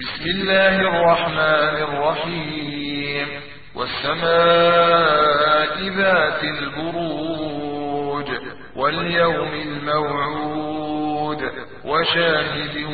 بسم الله الرحمن الرحيم والسماء ذات البروج واليوم الموعود وشاهد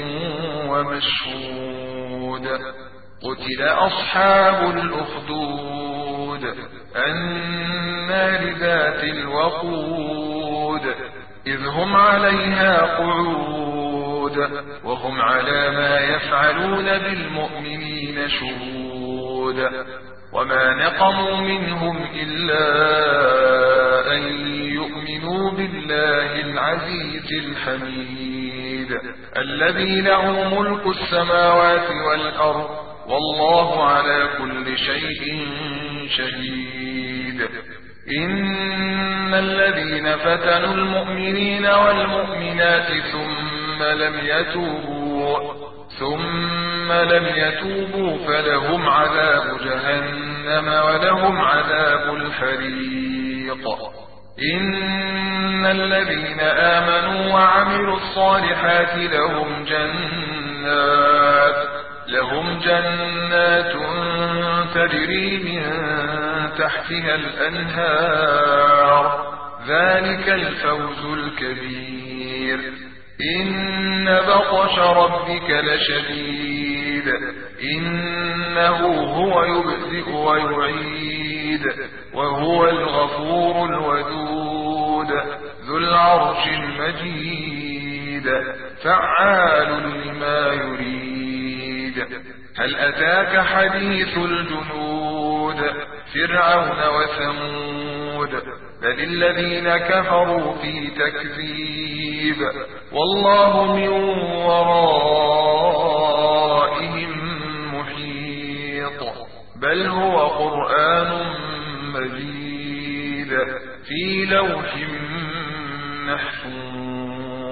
ومشهود قتل أصحاب الأخدود النار ذات الوقود إذ هم عليها قعود وهم على ما يفعلون بالمؤمنين شهود وما نقموا منهم إلا أن يؤمنوا بالله العزيز الحميد الذي له ملك السماوات والأرض والله على كل شيء شهيد إن الذين فتنوا المؤمنين والمؤمنات ثم لم يتوبوا فلهم عذاب جهنم ولهم عذاب الحريق إن الذين آمنوا وعملوا الصالحات لهم جنات تجري من تحتها الأنهار ذلك الفوز الكبير إن بطش ربك لشديد إنه هو يبدئ ويعيد وهو الغفور الودود ذو العرش المجيد فعال لما يريد هل أتاك حديث الجنود فرعون وثمود بل الذين كفروا في تكذيب والله من ورائهم محيط بل هو قرآن مجيد في لوح محفوظ